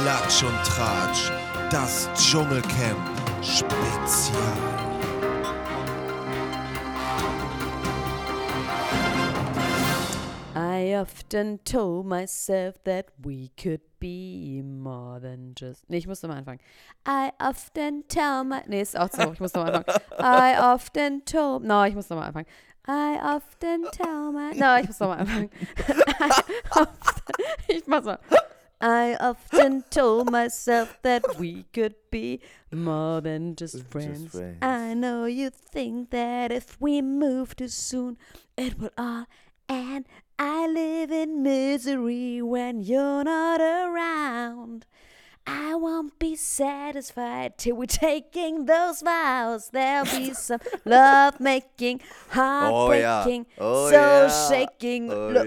Klatsch und Tratsch, das Dschungelcamp Spezial. I often told myself that we could be more than just... Nee, ich muss nochmal anfangen. I often tell my... Nee, ist auch so, ich muss nochmal anfangen. I often told... No, ich muss nochmal anfangen. I often tell my... No, ich muss nochmal anfangen. Ich mach's mal. I often told myself that we could be more than just friends. I know you think that if we move too soon, it will all end. I live in misery when you're not around. I won't be satisfied till we're taking those vows. There'll be some love making, heartbreaking, shaking.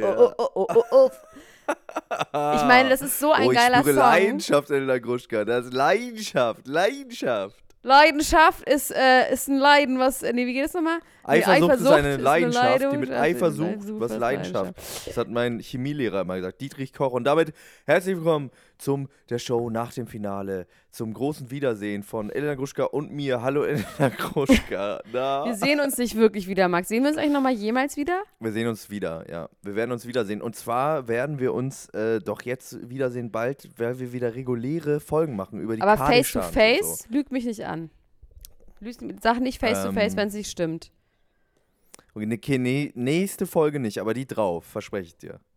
Ich meine, das ist so ein geiler Song. Ich spüre Leidenschaft, Elena Gruschka. Das ist Leidenschaft. Leidenschaft ist ein Leiden, was... Nee, wie geht es nochmal? Eifersucht ist eine Leidenschaft, Leidung, die mit Eifer sucht, was Leidenschaft. Das hat mein Chemielehrer immer gesagt, Dietrich Koch. Und damit herzlich willkommen der Show nach dem Finale, zum großen Wiedersehen von Elena Gruschka und mir. Hallo Elena Gruschka. Wir sehen uns nicht wirklich wieder, Max. Sehen wir uns eigentlich nochmal jemals wieder? Wir sehen uns wieder, ja. Wir werden uns wiedersehen. Und zwar werden wir uns doch jetzt wiedersehen bald, weil wir wieder reguläre Folgen machen über die Aber Kardashians Face-to-Face, so. lüg mich nicht an. Sag nicht Face-to-Face, wenn es nicht stimmt. Okay, nächste Folge nicht, aber die drauf, verspreche ich dir.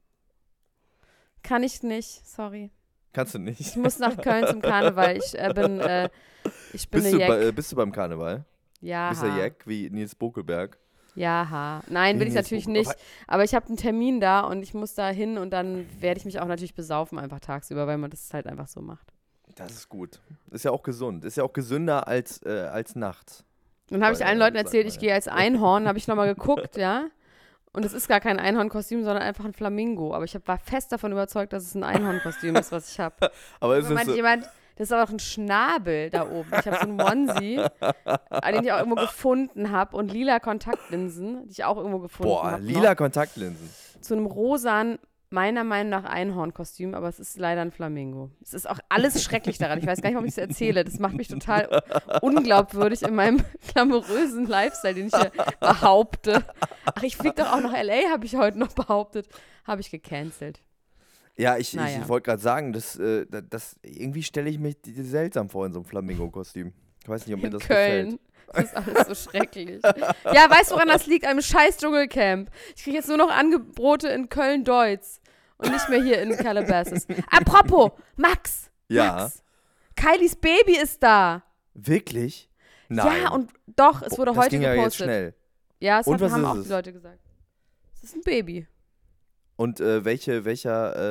Kann ich nicht, sorry. Kannst du nicht? Ich muss nach Köln zum Karneval. Ich bin eine Jack. Bist du beim Karneval? Ja. Bist du Jack, wie Nils Bokelberg? Ja. Nein, bin ich natürlich nicht. Aber ich habe einen Termin da und ich muss da hin und dann werde ich mich auch natürlich besaufen einfach tagsüber, weil man das halt einfach so macht. Das ist gut. Ist ja auch gesund. Ist ja auch gesünder als nachts. Dann habe ich allen Leuten erzählt, ich gehe als Einhorn, habe ich nochmal geguckt, ja. Und es ist gar kein Einhornkostüm, sondern einfach ein Flamingo. Aber ich war fest davon überzeugt, dass es ein Einhornkostüm ist, was ich habe. Aber ist es so jemand, das ist aber doch ein Schnabel da oben. Ich habe so einen Onesie, den ich auch irgendwo gefunden habe. Und lila Kontaktlinsen, die ich auch irgendwo gefunden habe. Boah, lila Kontaktlinsen. Zu einem rosanen, meiner Meinung nach Einhornkostüm, aber es ist leider ein Flamingo. Es ist auch alles schrecklich daran. Ich weiß gar nicht, warum ich es erzähle. Das macht mich total unglaubwürdig in meinem glamourösen Lifestyle, den ich hier behaupte. Ach, ich fliege doch auch nach L.A., habe ich heute noch behauptet. Habe ich gecancelt. Ja, ich wollte gerade sagen, das irgendwie stelle ich mich seltsam vor in so einem Flamingo-Kostüm. Ich weiß nicht, ob mir das Köln. gefällt. Das ist alles so schrecklich. Ja, weißt du, woran das liegt? Einem scheiß Dschungelcamp. Ich kriege jetzt nur noch Angebote in Köln-Deutz und nicht mehr hier in Calabasas. Apropos, Max. Kylies Baby ist da. Wirklich? Nein. Ja, und doch, es wurde das heute ging gepostet. Ja jetzt schnell. Ja, es haben auch es? die Leute gesagt. Es ist ein Baby. Und welcher It's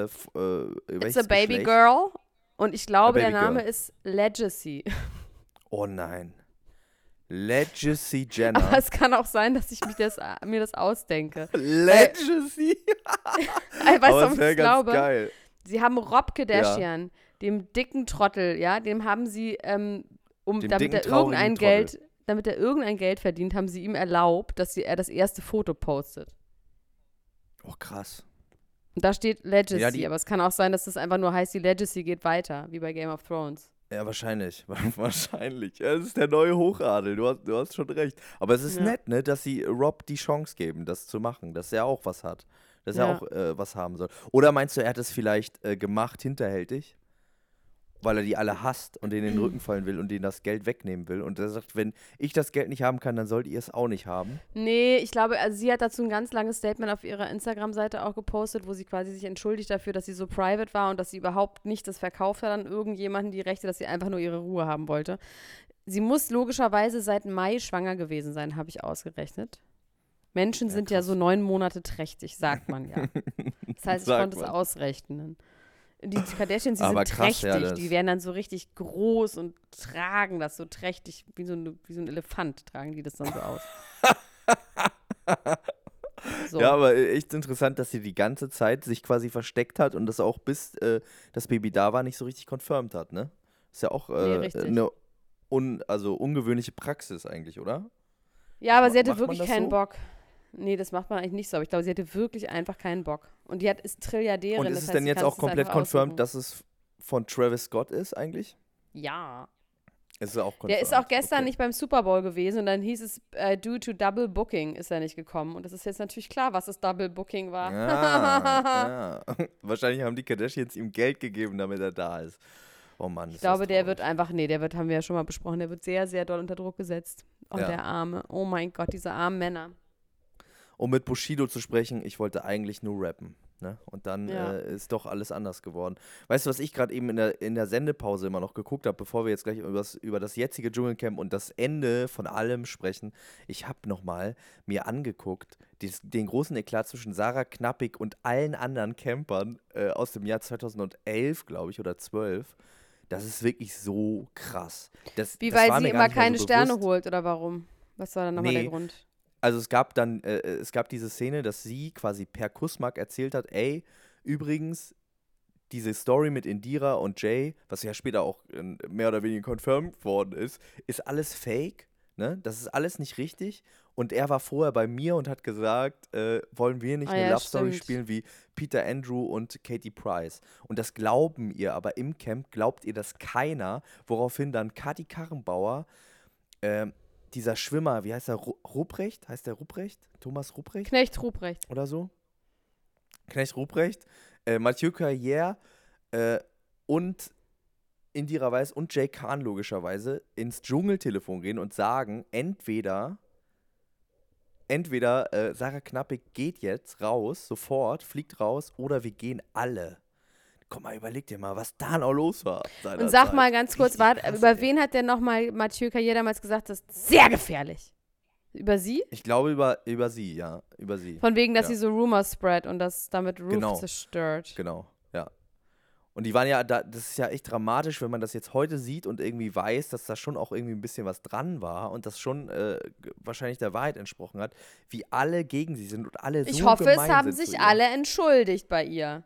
a baby Geschlecht? girl. Und ich glaube, der Baby Name girl. ist Legacy. Oh nein. Legacy Jenner. Aber es kann auch sein, dass ich mir das ausdenke. Legacy? Weißt du, Aber was das wäre ich ganz glaube? geil. Sie haben Rob Kardashian, dem dicken Trottel, ja, dem haben sie, damit er irgendein Geld verdient, haben sie ihm erlaubt, dass er das erste Foto postet. Oh, krass. Und da steht Legacy, Ja, aber es kann auch sein, dass das einfach nur heißt, die Legacy geht weiter, wie bei Game of Thrones. Ja, wahrscheinlich. Wahrscheinlich. Ja, das ist der neue Hochadel. Du hast schon recht. Aber es ist nett, ne, dass sie Rob die Chance geben, das zu machen, dass er auch was hat. Dass er auch was haben soll. Oder meinst du, er hat es vielleicht gemacht hinterhältig? Weil er die alle hasst und denen in den Rücken fallen will und denen das Geld wegnehmen will. Und er sagt, wenn ich das Geld nicht haben kann, dann sollt ihr es auch nicht haben. Nee, ich glaube, also sie hat dazu ein ganz langes Statement auf ihrer Instagram-Seite auch gepostet, wo sie quasi sich entschuldigt dafür, dass sie so private war und dass sie überhaupt nicht das verkauft hat an irgendjemanden, die Rechte, dass sie einfach nur ihre Ruhe haben wollte. Sie muss logischerweise seit Mai schwanger gewesen sein, habe ich ausgerechnet. Menschen sind ja so 9 Monate trächtig, sagt man ja. Das heißt, ich konnte es ausrechnen. Die Kardashians, die sind krass, trächtig, die werden dann so richtig groß und tragen das so trächtig, wie so ein Elefant tragen die das dann so aus. So. Ja, aber echt interessant, dass sie die ganze Zeit sich quasi versteckt hat und das auch bis das Baby da war nicht so richtig confirmed hat, ne? Ist ja auch eine ungewöhnliche Praxis eigentlich, oder? Ja, aber sie hatte wirklich keinen Bock. Nee, das macht man eigentlich nicht so, aber ich glaube, sie hatte wirklich einfach keinen Bock. Und die ist Trilliardärin. Und ist es denn jetzt auch komplett confirmed, dass es von Travis Scott ist eigentlich? Ja. Ist er auch Der ist auch gestern okay. nicht beim Super Bowl gewesen und dann hieß es, due to Double Booking ist er nicht gekommen. Und das ist jetzt natürlich klar, was das Double Booking war. Ja. Wahrscheinlich haben die Kardashians ihm Geld gegeben, damit er da ist. Oh Mann, Ich ist das glaube, der wird traurig. einfach, haben wir ja schon mal besprochen, der wird sehr, sehr doll unter Druck gesetzt. Oh, Ja. der Arme. Oh mein Gott, diese armen Männer. Um mit Bushido zu sprechen, ich wollte eigentlich nur rappen. Ne? Und dann Ja. ist doch alles anders geworden. Weißt du, was ich gerade eben in der Sendepause immer noch geguckt habe, bevor wir jetzt gleich über das jetzige Dschungelcamp und das Ende von allem sprechen? Ich habe nochmal mir angeguckt, den großen Eklat zwischen Sarah Knappig und allen anderen Campern aus dem Jahr 2011, glaube ich, oder 12. Das ist wirklich so krass. Das Weil war sie mir gar immer nicht mal keine so Sterne bewusst. holt, oder warum? Was war dann nochmal der Nee, Grund? also es gab diese Szene, dass sie quasi per Kussmark erzählt hat, ey, übrigens, diese Story mit Indira und Jay, was ja später auch mehr oder weniger confirmed worden ist alles fake, ne? Das ist alles nicht richtig. Und er war vorher bei mir und hat gesagt, wollen wir nicht Ah eine ja, Love Story stimmt. spielen wie Peter Andrew und Katie Price. Und das glauben ihr, aber im Camp glaubt ihr das keiner, woraufhin dann Kati Karrenbauer ähm, dieser Schwimmer, wie heißt er, Rupprecht? Heißt der Rupprecht? Thomas Rupprecht Knecht Ruprecht. oder so? Knecht Rupprecht, Mathieu Carrière und Indira Weiß und Jay Khan logischerweise ins Dschungeltelefon gehen und sagen, entweder Sarah Knappig geht jetzt raus, sofort, fliegt raus, oder wir gehen alle. Komm mal, überleg dir mal, was da noch los war Und sag seinerzeit. mal ganz kurz, Richtig krass, über ey. wen hat denn nochmal Mathieu Carrière damals gesagt, das ist sehr gefährlich? Über sie? Ich glaube über sie, ja, über sie. Von wegen, dass Ja. sie so Rumors spread und das damit Roof Genau. zerstört. Genau, ja. Und die waren ja, das ist ja echt dramatisch, wenn man das jetzt heute sieht und irgendwie weiß, dass da schon auch irgendwie ein bisschen was dran war und das schon wahrscheinlich der Wahrheit entsprochen hat, wie alle gegen sie sind und alle Ich so hoffe, es gemein haben sind zu sich ihr. alle entschuldigt bei ihr.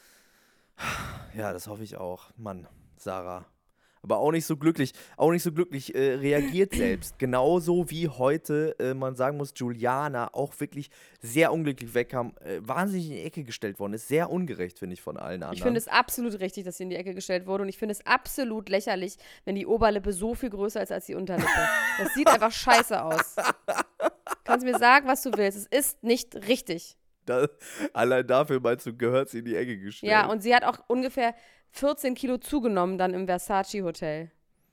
Ja, das hoffe ich auch. Mann, Sarah. Aber auch nicht so glücklich, reagiert selbst. Genauso wie heute, man sagen muss, Juliana auch wirklich sehr unglücklich wegkam, wahnsinnig in die Ecke gestellt worden ist. Sehr ungerecht, finde ich, von allen anderen. Ich finde es absolut richtig, dass sie in die Ecke gestellt wurde und ich finde es absolut lächerlich, wenn die Oberlippe so viel größer ist als die Unterlippe. Das sieht einfach scheiße aus. Kannst mir sagen, was du willst. Es ist nicht richtig. Allein dafür meinst du, gehört sie in die Ecke gestellt. Ja, und sie hat auch ungefähr 14 Kilo zugenommen dann im Versace-Hotel.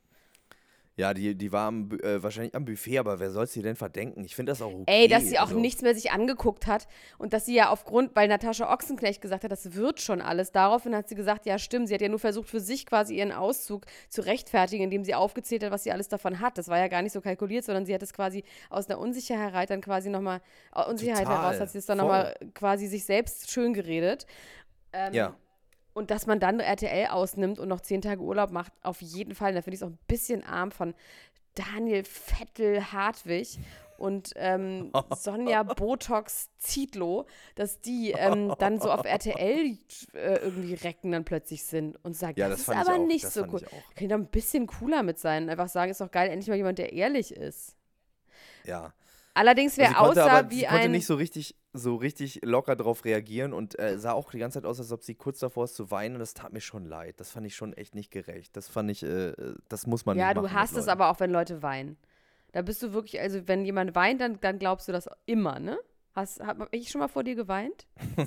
Ja, die war wahrscheinlich am Buffet, aber wer soll es dir denn verdenken? Ich finde das auch okay. Ey, dass sie auch also. nichts mehr sich angeguckt hat und dass sie ja weil Natascha Ochsenknecht gesagt hat, das wird schon alles. Daraufhin hat sie gesagt, ja stimmt, sie hat ja nur versucht für sich quasi ihren Auszug zu rechtfertigen, indem sie aufgezählt hat, was sie alles davon hat. Das war ja gar nicht so kalkuliert, sondern sie hat es quasi aus der Unsicherheit dann quasi nochmal, Unsicherheit Total, heraus hat sie es dann voll. nochmal quasi sich selbst schön geredet. Ja. Und dass man dann RTL ausnimmt und noch 10 Tage Urlaub macht, auf jeden Fall. Da finde ich es auch ein bisschen arm von Daniel Vettel-Hartwig und Sonja Botox-Zietlow, dass die dann so auf RTL irgendwie recken dann plötzlich sind und sagen, Ja, das das ist fand ich aber auch, nicht das so fand cool. ich auch. Können doch ein bisschen cooler mit sein und einfach sagen, ist doch geil, endlich mal jemand, der ehrlich ist. Ja. Allerdings, Sie wer konnte aussah aber, wie sie konnte ein... nicht so richtig locker drauf reagieren und sah auch die ganze Zeit aus, als ob sie kurz davor ist zu weinen und das tat mir schon leid. Das fand ich schon echt nicht gerecht. Das fand ich, das muss man Ja, nicht machen du hast mit es Leuten. aber auch, wenn Leute weinen. Da bist du wirklich, also wenn jemand weint, dann glaubst du das immer, ne? Hab ich schon mal vor dir geweint?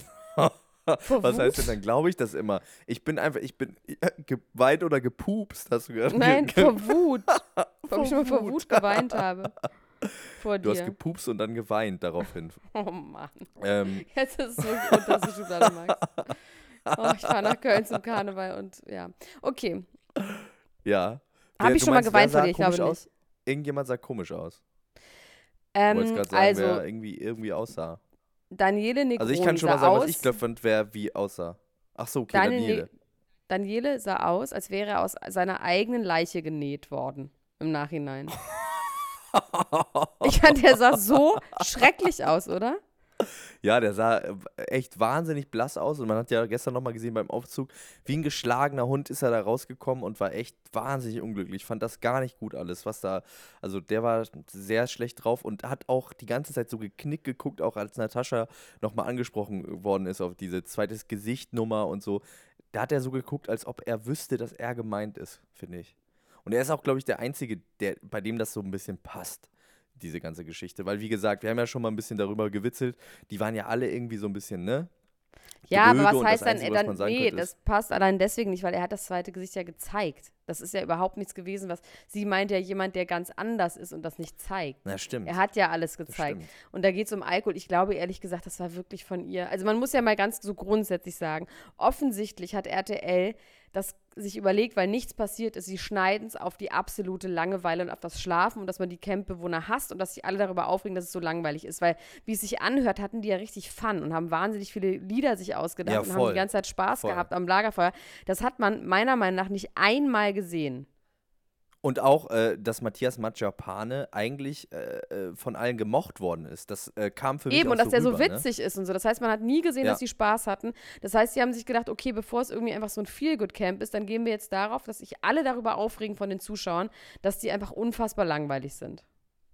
Vor Was heißt Wut? denn, dann glaube ich das immer. Ich bin geweint oder gepupst, hast du gerade Nein, vor Wut. Vor Ob ich schon mal vor Wut. Wut geweint habe. Vor Du hast dir. gepupst und dann geweint daraufhin. Oh Mann. ähm, Jetzt ist es wirklich unterste Schublade, Max. Oh, ich fahre nach Köln zum Karneval und ja. Okay. ja. Habe ich Du schon mal meinst, wer geweint sah vor dir? Ich glaube komisch nicht. aus? Irgendjemand sah komisch aus. Du wolltest gerade sagen, Also, wer irgendwie aussah. Daniele Negroni Also ich kann schon sah mal sagen, aus, was ich glaube, fand, wer wie aussah. Ach so, okay, Daniele, Daniele. Daniele sah aus, als wäre er aus seiner eigenen Leiche genäht worden. Im Nachhinein. Ich fand, der sah so schrecklich aus, oder? Ja, der sah echt wahnsinnig blass aus und man hat ja gestern nochmal gesehen beim Aufzug, wie ein geschlagener Hund ist er da rausgekommen und war echt wahnsinnig unglücklich. Fand das gar nicht gut alles, was da, also der war sehr schlecht drauf und hat auch die ganze Zeit so geknickt geguckt, auch als Natascha nochmal angesprochen worden ist auf diese zweites Gesicht-Nummer und so. da hat er so geguckt, als ob er wüsste, dass er gemeint ist, finde ich. Und er ist auch, glaube ich, der Einzige, bei dem das so ein bisschen passt, diese ganze Geschichte. Weil, wie gesagt, wir haben ja schon mal ein bisschen darüber gewitzelt, die waren ja alle irgendwie so ein bisschen, ne? Ja, aber Dröge was und heißt das Einzige, was man sagen nee, könnte, das ist, passt allein deswegen nicht, weil er hat das zweite Gesicht ja gezeigt. Das ist ja überhaupt nichts gewesen, was, sie meint ja jemand, der ganz anders ist und das nicht zeigt. na stimmt. Er hat ja alles Das gezeigt. stimmt. Und da geht es um Alkohol. Ich glaube ehrlich gesagt, das war wirklich von ihr. Also man muss ja mal ganz so grundsätzlich sagen, offensichtlich hat RTL das sich überlegt, weil nichts passiert ist, sie schneiden es auf die absolute Langeweile und auf das Schlafen und dass man die Campbewohner hasst und dass sich alle darüber aufregen, dass es so langweilig ist. Weil, wie es sich anhört, hatten die ja richtig Fun und haben wahnsinnig viele Lieder sich ausgedacht Ja, und haben voll. die ganze Zeit Spaß Voll. gehabt am Lagerfeuer. Das hat man meiner Meinung nach nicht einmal gesehen. Und auch, dass Matthias Mangiapane eigentlich von allen gemocht worden ist. Das kam für mich Eben, auch und dass so der so rüber, witzig ist und so. Das heißt, man hat nie gesehen, Ja. dass sie Spaß hatten. Das heißt, sie haben sich gedacht, okay, bevor es irgendwie einfach so ein Feel-Good-Camp ist, dann gehen wir jetzt darauf, dass sich alle darüber aufregen von den Zuschauern, dass die einfach unfassbar langweilig sind.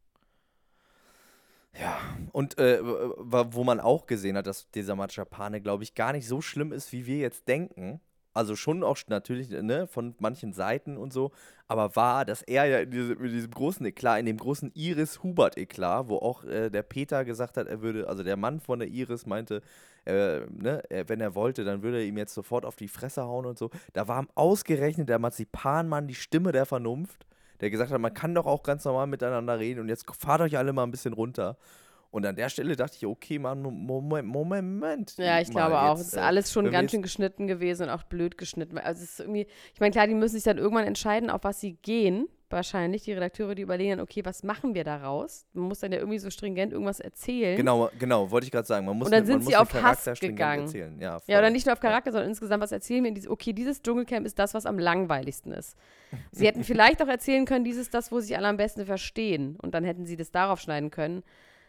Ja, und wo man auch gesehen hat, dass dieser Mangiapane, glaube ich, gar nicht so schlimm ist, wie wir jetzt denken. Also schon auch natürlich, ne, von manchen Seiten und so, aber war, dass er ja in diesem großen Eklat, in dem großen Iris-Hubert-Eklat, wo auch der Peter gesagt hat, er würde, also der Mann von der Iris meinte, wenn er wollte, dann würde er ihm jetzt sofort auf die Fresse hauen und so. Da war ausgerechnet der Marzipanmann die Stimme der Vernunft, der gesagt hat, man kann doch auch ganz normal miteinander reden und jetzt fahrt euch alle mal ein bisschen runter. Und an der Stelle dachte ich, okay, Mann, Moment. Ja, ich mal glaube auch. jetzt, Es ist alles schon wenn wir ganz jetzt- schön geschnitten gewesen und auch blöd geschnitten. Also es ist irgendwie, ich meine, klar, die müssen sich dann irgendwann entscheiden, auf was sie gehen. Wahrscheinlich, die Redakteure, die überlegen dann, okay, was machen wir daraus? Man muss dann ja irgendwie so stringent irgendwas erzählen. Genau, wollte ich gerade sagen. Man muss, Und dann sind man sie muss auf den Charakter Hass stringent gegangen. erzählen. Ja, Ja, oder voll. nicht nur auf Charakter, sondern insgesamt was erzählen wir. Okay, dieses Dschungelcamp ist das, was am langweiligsten ist. Sie hätten vielleicht auch erzählen können, dieses ist das, wo sich alle am besten verstehen. Und dann hätten sie das darauf schneiden können.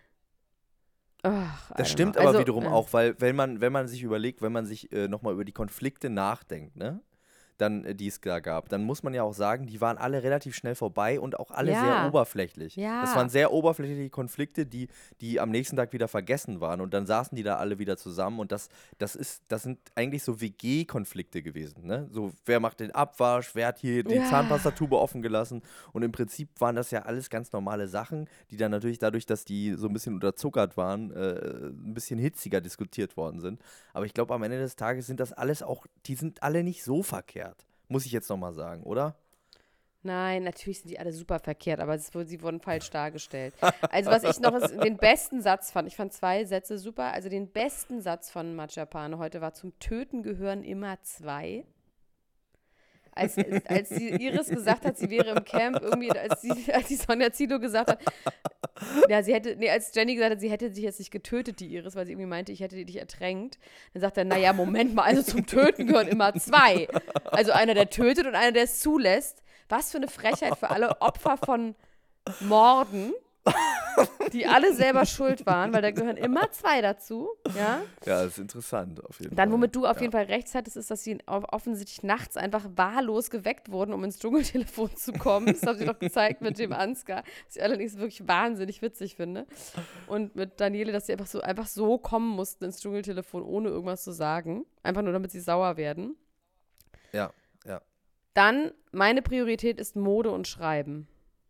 Ach, Das stimmt aber also, wiederum auch, weil wenn man sich überlegt, wenn man sich nochmal über die Konflikte nachdenkt, ne? Dann, die es da gab, dann muss man ja auch sagen, die waren alle relativ schnell vorbei und auch alle Ja. sehr oberflächlich. Ja. Das waren sehr oberflächliche Konflikte, die am nächsten Tag wieder vergessen waren und dann saßen die da alle wieder zusammen und das sind eigentlich so WG-Konflikte gewesen, ne? So, wer macht den Abwasch, wer hat hier die Ja. Zahnpastatube offen gelassen und im Prinzip waren das ja alles ganz normale Sachen, die dann natürlich dadurch, dass die so ein bisschen unterzuckert waren, ein bisschen hitziger diskutiert worden sind. Aber ich glaube, am Ende des Tages sind das alles auch, die sind alle nicht so verkehrt. Muss ich jetzt nochmal sagen, oder? Nein, natürlich sind die alle super verkehrt, aber sie wurden falsch dargestellt. Also was ich noch den besten Satz fand, ich fand 2 Sätze super, also den besten Satz von Mangiapane heute war, zum Töten gehören immer 2. Als die Iris gesagt hat, sie wäre im Camp, irgendwie, als die Sonja Zietlow gesagt hat, ja, als Jenny gesagt hat, sie hätte sich jetzt nicht getötet, die Iris, weil sie irgendwie meinte, ich hätte dich ertränkt. Dann sagt er, naja, Moment mal, also zum Töten gehören immer 2. Also einer, der tötet und einer, der es zulässt. Was für eine Frechheit für alle Opfer von Morden, die alle selber schuld waren, weil da gehören immer 2 dazu, ja. Ja, das ist interessant auf jeden Fall. Dann, womit du auf Ja. jeden Fall recht hattest, ist, dass sie offensichtlich nachts einfach wahllos geweckt wurden, um ins Dschungeltelefon zu kommen. Das haben sie doch gezeigt mit dem Ansgar, was ich allerdings wirklich wahnsinnig witzig finde. Und mit Daniele, dass sie einfach so kommen mussten ins Dschungeltelefon, ohne irgendwas zu sagen. Einfach nur, damit sie sauer werden. Ja. Dann, meine Priorität ist Mode und Schreiben.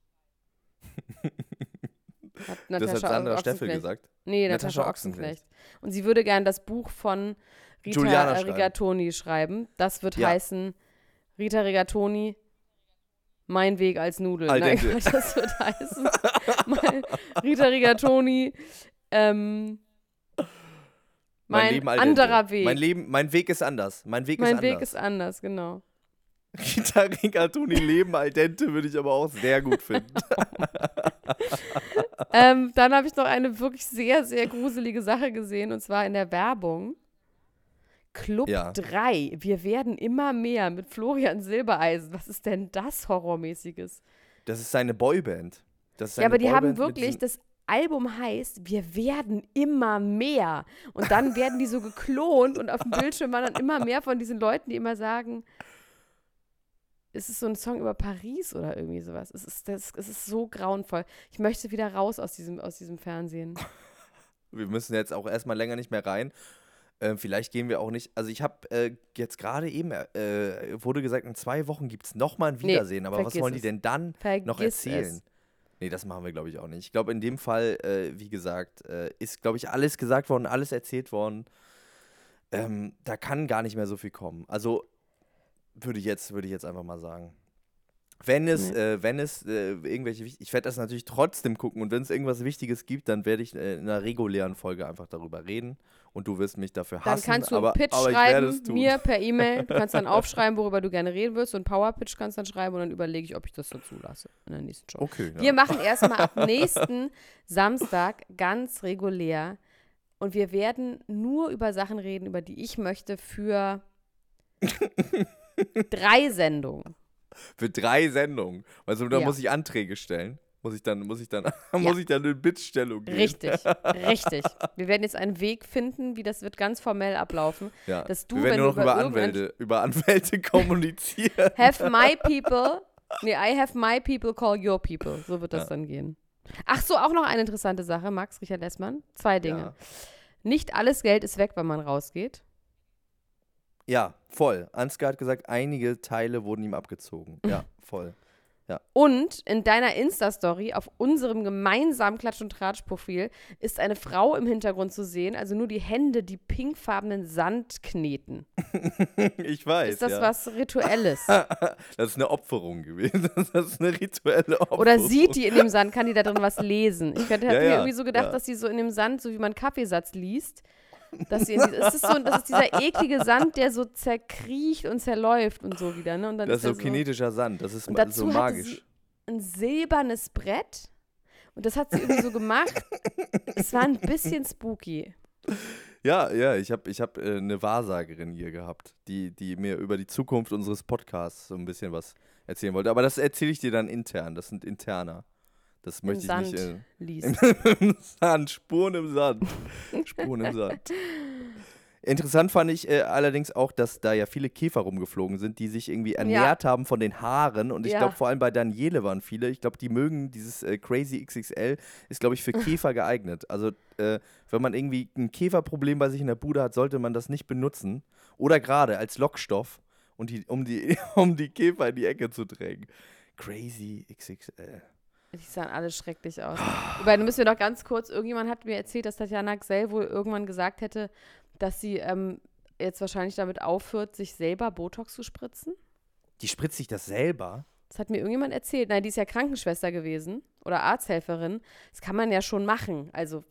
Hat Das hat Sandra Steffel Ochsenknecht. gesagt. Nee, Natascha Natascha Ochsenknecht. Und sie würde gern das Buch von Rita Juliana schreiben. Rigatoni schreiben. Das wird Ja. heißen Rita Rigatoni, mein Weg als Nudel. Al Nein, dente. das wird heißen Rita Rigatoni, mein Leben al dente. anderer Weg. Mein Weg ist anders. Mein Weg Ist anders, genau. Rita Rigatoni, Leben al dente würde ich aber auch sehr gut finden. Dann habe ich noch eine wirklich sehr, sehr gruselige Sache gesehen, und zwar in der Werbung. Club Ja. 3, wir werden immer mehr mit Florian Silbereisen. Was ist denn das Horrormäßiges? Das ist seine Boyband. Ja, aber die haben wirklich, das Album heißt, wir werden immer mehr. Und dann werden die so geklont und auf dem Bildschirm waren dann immer mehr von diesen Leuten, die immer sagen, es ist so ein Song über Paris oder irgendwie sowas. Es ist so grauenvoll. Ich möchte wieder raus aus diesem Fernsehen. Wir müssen jetzt auch erstmal länger nicht mehr rein. Vielleicht gehen wir auch nicht. Also ich habe jetzt gerade eben, wurde gesagt, in 2 Wochen gibt es nochmal ein Wiedersehen. Aber was vergiss wollen die es. denn dann noch Vergiss erzählen? es. Nee, das machen wir, glaube ich, auch nicht. Ich glaube, in dem Fall, wie gesagt, ist, glaube ich, alles gesagt worden, alles erzählt worden. Da kann gar nicht mehr so viel kommen. Also würde ich jetzt einfach mal sagen. Wenn es irgendwelche, ich werde das natürlich trotzdem gucken und wenn es irgendwas Wichtiges gibt, dann werde ich in einer regulären Folge einfach darüber reden und du wirst mich dafür Dann hassen. kannst du aber, einen Pitch aber ich werde schreiben, es tun. mir per E-Mail. Du kannst dann aufschreiben, worüber du gerne reden willst. So einen Power-Pitch kannst du dann schreiben und dann überlege ich, ob ich das dazu lasse in der nächsten Show. Okay. Wir machen erstmal ab nächsten Samstag ganz regulär und wir werden nur über Sachen reden, über die ich möchte für 3 Sendungen. Für 3 Sendungen. Also da Ja. muss ich Anträge stellen. Muss ich dann in Bittstellung gehen. Richtig. Wir werden jetzt einen Weg finden, wie das wird ganz formell ablaufen. Ja. Dass du, Wir werden wenn nur du noch über Anwälte kommunizieren. have my people, I have my people call your people. So wird das dann gehen. Ach so, auch noch eine interessante Sache, Max Richard Lessmann. 2 Dinge. Ja. Nicht alles Geld ist weg, wenn man rausgeht. Ja, voll. Ansgar hat gesagt, einige Teile wurden ihm abgezogen. Ja, voll. Und in deiner Insta-Story auf unserem gemeinsamen Klatsch- und Tratsch-Profil ist eine Frau im Hintergrund zu sehen, also nur die Hände, die pinkfarbenen Sand kneten. Ich weiß, Ist das ja. was Rituelles? Das ist eine Opferung gewesen. Das ist eine rituelle Opferung. Oder sieht die in dem Sand, kann die da drin was lesen? Ich hätte mir irgendwie so gedacht, ja. dass sie so in dem Sand, so wie man Kaffeesatz liest, dass sie das ist dieser eklige Sand, der so zerkriecht und zerläuft und so wieder. Ne? Und dann Das ist so der kinetischer Sand. Das ist und dazu so hatte magisch. sie ein silbernes Brett und das hat sie irgendwie so gemacht. Es war ein bisschen spooky. Ja, ich hab eine Wahrsagerin hier gehabt, die mir über die Zukunft unseres Podcasts so ein bisschen was erzählen wollte. Aber das erzähle ich dir dann intern. Das sind interner. Das möchte ich nicht. Liest. Im Sand, Spuren im Sand. Spuren im Sand. Interessant fand ich allerdings auch, dass da ja viele Käfer rumgeflogen sind, die sich irgendwie ernährt haben von den Haaren. Und ich glaube, vor allem bei Daniele waren viele. Ich glaube, die mögen dieses Crazy XXL, ist, glaube ich, für Käfer geeignet. Also, wenn man irgendwie ein Käferproblem bei sich in der Bude hat, sollte man das nicht benutzen. Oder gerade als Lockstoff, um die Käfer in die Ecke zu drängen. Crazy XXL. Die sahen alle schrecklich aus. Wobei, müssen wir noch ganz kurz, irgendjemand hat mir erzählt, dass Tatjana Gsell wohl irgendwann gesagt hätte, dass sie jetzt wahrscheinlich damit aufhört, sich selber Botox zu spritzen. Die spritzt sich das selber? Das hat mir irgendjemand erzählt. Nein, die ist ja Krankenschwester gewesen oder Arzthelferin. Das kann man ja schon machen. Also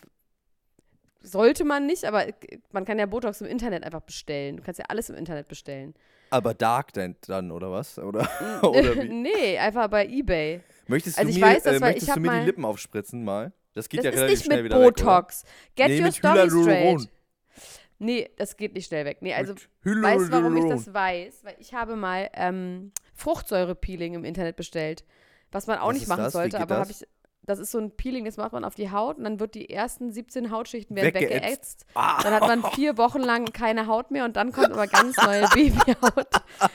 sollte man nicht, aber man kann ja Botox im Internet einfach bestellen. Du kannst ja alles im Internet bestellen. Aber Dark dann, oder was? Oder wie? Nee, einfach bei eBay. Möchtest du Also ich mir, weiß das, weil möchtest ich du mir hab die mal- Lippen aufspritzen mal? Das geht Das ja ist relativ nicht schnell mit wieder Botox. Get Nee, your mit story Hyaluron. straight. Nee, das geht nicht schnell weg. Nee, also Mit weißt du, warum ich Hyaluron. das weiß? Weil ich habe mal Fruchtsäurepeeling im Internet bestellt. Was man auch Was nicht ist machen das? Wie sollte, geht aber das? das ist so ein Peeling, das macht man auf die Haut und dann wird die ersten 17 Hautschichten werden Weggeätzt. weggeätzt. Dann hat man 4 Wochen lang keine Haut mehr und dann kommt aber ganz neue Babyhaut.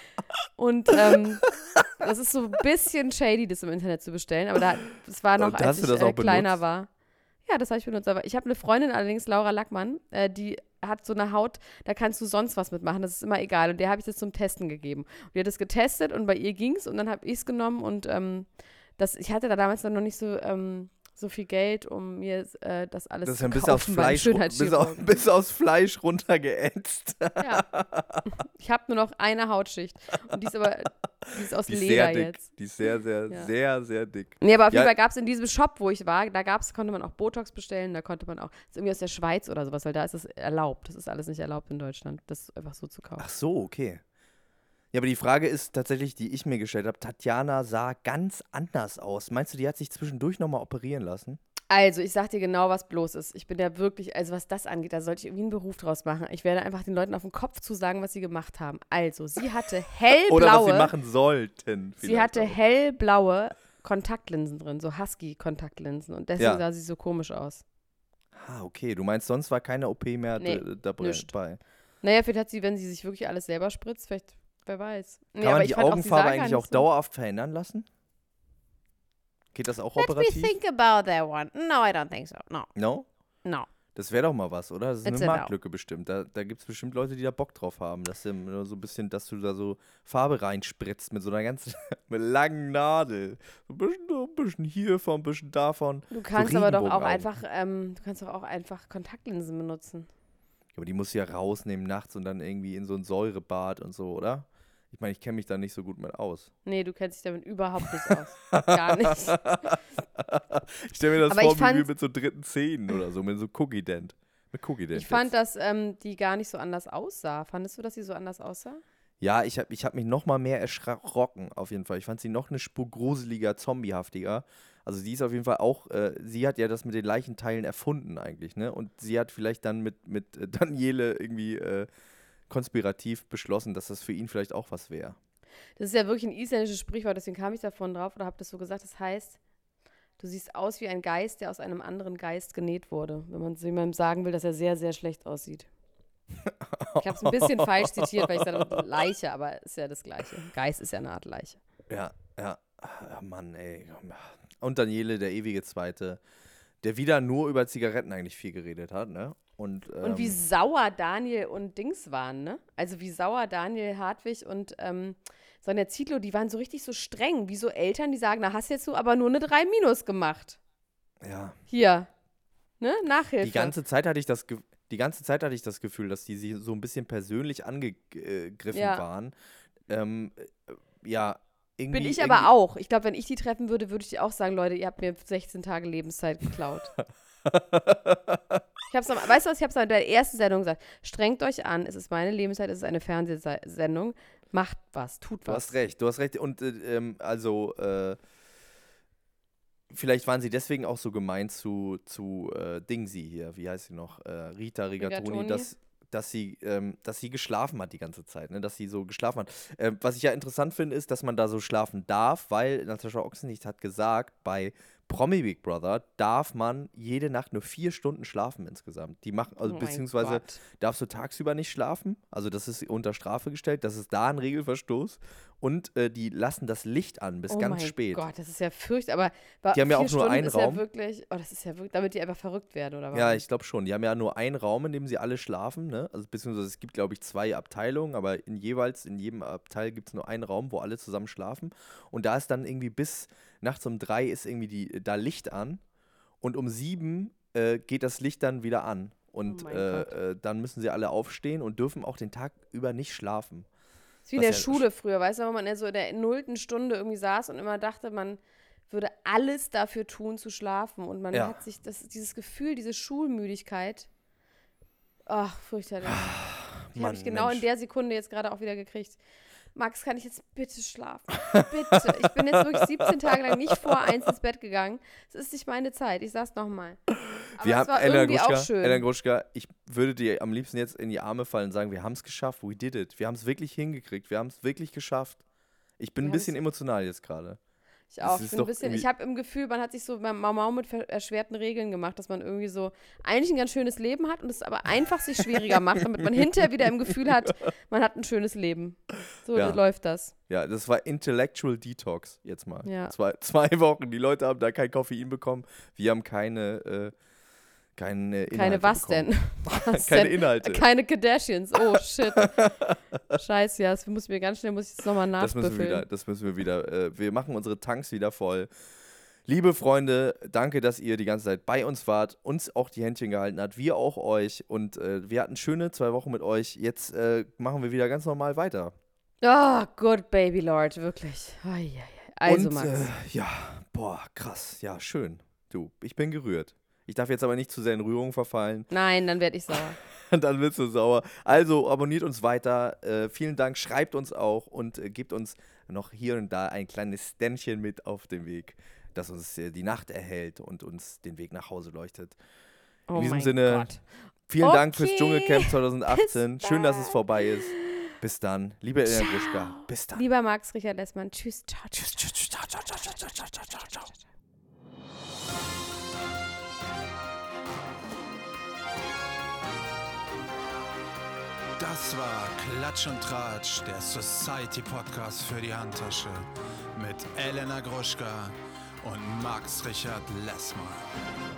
Und das ist so ein bisschen shady, das im Internet zu bestellen, aber das war noch, Und als hast du ich das auch kleiner benutzt? war. Ja, das habe ich benutzt. Aber ich habe eine Freundin allerdings, Laura Lackmann, die hat so eine Haut, da kannst du sonst was mitmachen, das ist immer egal. Und der habe ich das zum Testen gegeben. Und die hat es getestet und bei ihr ging es und dann habe ich es genommen und ich hatte da damals dann noch nicht so viel Geld, um mir das alles Das ist zu ja bis kaufen aufs beim Fleisch, Schönheitschirurgen. bis aufs Fleisch runtergeätzt. Ja. Ich habe nur noch eine Hautschicht und die ist aus Die ist Leder sehr dick. jetzt. Die ist sehr, sehr, Ja. sehr, sehr dick. Nee, aber auf jeden Ja. Fall gab es in diesem Shop, wo ich war, konnte man auch Botox bestellen, da konnte man auch, das ist irgendwie aus der Schweiz oder sowas, weil da ist es erlaubt. Das ist alles nicht erlaubt in Deutschland, das einfach so zu kaufen. Ach so, okay. Ja, aber die Frage ist tatsächlich, die ich mir gestellt habe, Tatjana sah ganz anders aus. Meinst du, die hat sich zwischendurch nochmal operieren lassen? Also, ich sag dir genau, was bloß ist. Ich bin ja wirklich, also was das angeht, da sollte ich irgendwie einen Beruf draus machen. Ich werde einfach den Leuten auf den Kopf zusagen, was sie gemacht haben. Also, sie hatte Oder was sie hellblaue, machen sollten. sie vielleicht hatte auch. hellblaue Kontaktlinsen drin, so Husky-Kontaktlinsen und deswegen Ja. sah sie so komisch aus. Ah, okay. Du meinst, sonst war keine OP mehr Nee, dabei? nischt. Naja, vielleicht hat sie, wenn sie sich wirklich alles selber spritzt, vielleicht, wer weiß. Nee, Kann aber man ich die fand auch, sie Augenfarbe sah gar eigentlich nicht auch dauerhaft verändern lassen? Geht das auch operativ? about that one. No, I don't think so. No. No? No. Das wäre doch mal was, oder? Das ist It's eine a no. Marktlücke bestimmt. Da gibt es bestimmt Leute, die da Bock drauf haben, dass du nur so ein bisschen, dass du da so Farbe reinspritzt mit so einer ganz mit langen Nadel. So ein bisschen hiervon, ein bisschen davon. Du kannst so aber doch auch Regenbogenaugen. einfach Kontaktlinsen benutzen. Ja, aber die musst du ja rausnehmen nachts und dann irgendwie in so ein Säurebad und so, oder? Ich meine, ich kenne mich da nicht so gut mit aus. Nee, du kennst dich damit überhaupt nicht aus. Gar nicht. Ich stelle mir das Aber vor, ich wie fand- mit so dritten Zähnen oder so, mit so Cookie-Dent. Mit Cookie-Dent. Ich fand, dass die gar nicht so anders aussah. Fandest du, dass sie so anders aussah? Ja, ich hab mich noch mal mehr erschrocken, auf jeden Fall. Ich fand sie noch eine Spur gruseliger, zombiehaftiger. Also sie ist auf jeden Fall auch, sie hat ja das mit den Leichenteilen erfunden eigentlich, ne? Und sie hat vielleicht dann mit Daniele irgendwie konspirativ beschlossen, dass das für ihn vielleicht auch was wäre. Das ist ja wirklich ein isländisches Sprichwort, deswegen kam ich davon drauf oder habe das so gesagt. Das heißt, du siehst aus wie ein Geist, der aus einem anderen Geist genäht wurde. Wenn man so jemandem sagen will, dass er sehr, sehr schlecht aussieht. Ich habe es ein bisschen falsch zitiert, weil ich sagte Leiche, aber ist ja das Gleiche. Geist ist ja eine Art Leiche. Ja. Ah, Mann, ey. Und Daniele, der ewige Zweite, der wieder nur über Zigaretten eigentlich viel geredet hat, ne? Und wie sauer Daniel und Dings waren, ne? Also wie sauer Daniel Hartwig und Sonja Zietlow, die waren so richtig so streng, wie so Eltern, die sagen, na hast jetzt du aber nur eine 3- gemacht. ja. Hier, ne? Nachhilfe. Die ganze Zeit hatte ich das Gefühl, dass die sie so ein bisschen persönlich angegriffen waren. Ja, irgendwie. Bin ich aber auch. Ich glaube, wenn ich die treffen würde, würde ich dir auch sagen, Leute, ihr habt mir 16 Tage Lebenszeit geklaut. Weißt du was, ich habe es in der ersten Sendung gesagt. Strengt euch an, es ist meine Lebenszeit, es ist eine Fernsehsendung. Macht was, tut was. Du hast recht. Und vielleicht waren sie deswegen auch so gemein zu Dingsy hier, wie heißt sie noch? Rita Rigatoni, dass sie geschlafen hat die ganze Zeit, ne? Dass sie so geschlafen hat. Was ich ja interessant finde, ist, dass man da so schlafen darf, weil Natascha Ochsenlicht hat gesagt, bei Promi Big Brother darf man jede Nacht nur 4 Stunden schlafen insgesamt. Die machen, also Oh mein beziehungsweise Gott. darfst du tagsüber nicht schlafen. Also das ist unter Strafe gestellt. Das ist da ein Regelverstoß. Und die lassen das Licht an bis ganz spät. Oh mein Gott, das ist ja fürchterlich. Aber Die haben ja 4 auch nur Stunden einen ist Raum. Ja wirklich, das ist ja wirklich, damit die einfach verrückt werden, oder was? Ja, ich glaube schon. Die haben ja nur einen Raum, in dem sie alle schlafen, ne? Also beziehungsweise es gibt, glaube ich, 2 Abteilungen, aber in jedem Abteil gibt es nur einen Raum, wo alle zusammen schlafen. Und da ist dann irgendwie bis nachts um 3 ist irgendwie da Licht an und um 7 geht das Licht dann wieder an. Und Oh mein Gott. dann müssen sie alle aufstehen und dürfen auch den Tag über nicht schlafen. Das ist wie in der Was ja Schule früher, weißt du, wo man so in der 0. Stunde irgendwie saß und immer dachte, man würde alles dafür tun, zu schlafen. Und man hat sich dieses Gefühl, diese Schulmüdigkeit, ach, fürchterlich. Die habe ich genau in der Sekunde jetzt gerade auch wieder gekriegt. Max, kann ich jetzt bitte schlafen? Bitte. Ich bin jetzt wirklich 17 Tage lang nicht vor 1 ins Bett gegangen. Es ist nicht meine Zeit. Ich sag's nochmal. Aber es war irgendwie auch schön. Elena Gruschka, ich würde dir am liebsten jetzt in die Arme fallen und sagen, wir haben es geschafft, we did it. Wir haben es wirklich hingekriegt, wir haben es wirklich geschafft. Ich bin ein bisschen emotional jetzt gerade. Ich auch. Ich habe im Gefühl, man hat sich so Mau mit erschwerten Regeln gemacht, dass man irgendwie so eigentlich ein ganz schönes Leben hat und es aber einfach sich schwieriger macht, damit man hinterher wieder im Gefühl hat, man hat ein schönes Leben. So läuft das. Ja, das war Intellectual Detox jetzt mal. Ja. 2 Wochen. Die Leute haben da kein Koffein bekommen. Wir haben keine Inhalte Keine was bekommen. denn? Was Keine denn? Inhalte. Keine Kardashians. Oh, shit. Scheiße, ja, das muss ich jetzt nochmal nachbüffeln. Das müssen wir wieder. Wir machen unsere Tanks wieder voll. Liebe Freunde, danke, dass ihr die ganze Zeit bei uns wart, uns auch die Händchen gehalten habt, wir auch euch. Und wir hatten schöne 2 Wochen mit euch. Jetzt machen wir wieder ganz normal weiter. Oh, good baby Lord, wirklich. Also, und, Max. Krass. Ja, schön. Du, ich bin gerührt. Ich darf jetzt aber nicht zu sehr in Rührung verfallen. Nein, dann werde ich sauer. Dann wirst du sauer. Also abonniert uns weiter. Vielen Dank. Schreibt uns auch und gebt uns noch hier und da ein kleines Ständchen mit auf den Weg, das uns die Nacht erhält und uns den Weg nach Hause leuchtet. In diesem Sinne, Gott. vielen Dank fürs Dschungelcamp 2018. Schön, dass es vorbei ist. Bis dann. Liebe Elena Gruschka. Bis dann. Lieber Max Richard Lessmann. Tschüss. Ciao. Tschüss. Ciao, ciao, ciao, ciao, ciao, ciao, ciao. Das war Klatsch und Tratsch, der Society-Podcast für die Handtasche mit Elena Gruschka und Max Richard Lessmann.